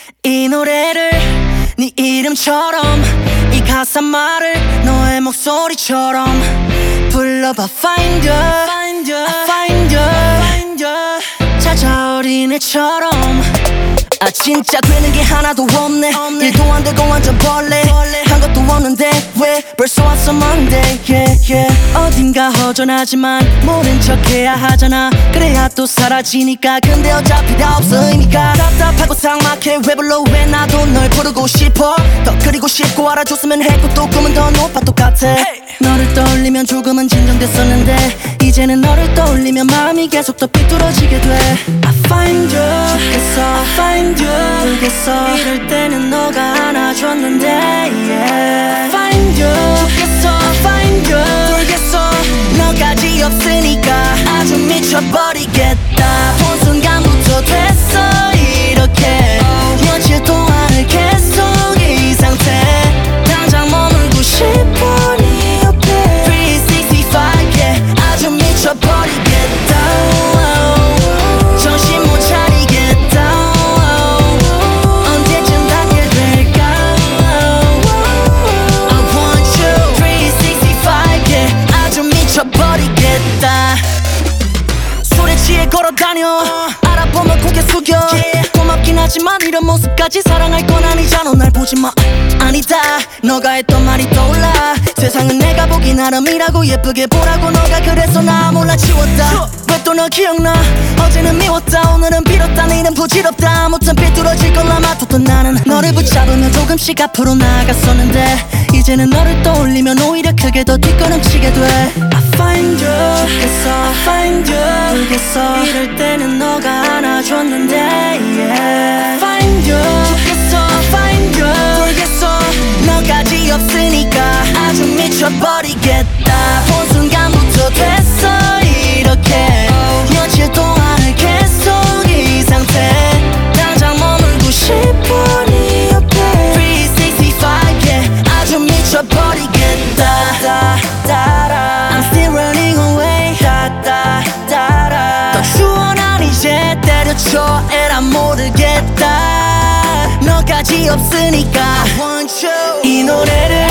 이 노래를 네 이름처럼 이 가사 말을 너의 목소리처럼 불러봐 Find you, find you 찾아 어린애처럼 아 진짜 되는 게 하나도 없네 일도 안 되고 완전 벌레 한 것도 없는데 왜 벌써 왔어 Monday 어딘가 허전하지만 모른 척해야 하잖아 그래야 또 사라지니까 근데 어차피 다 없어 의미가 답답하고 삭막해 왜 불러 왜 나도 널 부르고 싶어 더 그리고 싶고 알아줬으면 했고 또 꿈은 더 높아 똑같아 너를 떠올리면 조금은 진정됐었는데 이제는 너를 떠올리면 마음이 계속 더 삐뚤어지게 돼 I find you 죽겠어 I find you 울겠어 이럴 때는 너가 안아줬는데 I find you 죽겠어 I find you 울겠어 너까지 없으니까 아주 미쳐버리겠다 본 순간부터 됐어 이렇게 며칠 동안을 계속 이 상태 당장 머물고 싶어 네 옆에 365 yeah 아주 미쳐버리겠다 정신 못 차리겠다 언제쯤 닿게 될까 I want you 365 yeah 아주 미쳐버리겠다 술에 취해 걸어다녀 알아보면 고개 숙여 고맙긴 하지만 이런 모습까지 사랑할 건 아니잖아 날 보지마 아니다 너가 했던 말이 떠올라 세상은 내가 보기 나름이라고 예쁘게 보라고 너가 그래서 나 몰라 지웠다 왜 또 너 기억나 어제는 미웠다 오늘은 빌었다 내일은 부질없다 아무튼 삐뚤어질 걸 아마뒀던 나는 너를 붙잡으며 조금씩 앞으로 나아갔었는데 이제는 너를 떠올리면 오히려 크게 더 뒷걸음치게 돼 I find you 죽겠어 I find you 울겠어 이럴 때는 너가 안아줬는데 yeah. I find you 죽겠어 I find you 울겠어 너까지 없으니까 아주 미쳐버리겠다 본 순간부터 됐어 이렇게 며칠 동안을 계속 이 상태 당장 머물고 싶어 네 옆에 365 yeah 아주 미쳐버리겠다 I'm still running away 더 추워 난 이제 때려쳐 에라 모르겠다 너까지 없으니까 I want you 이 노래를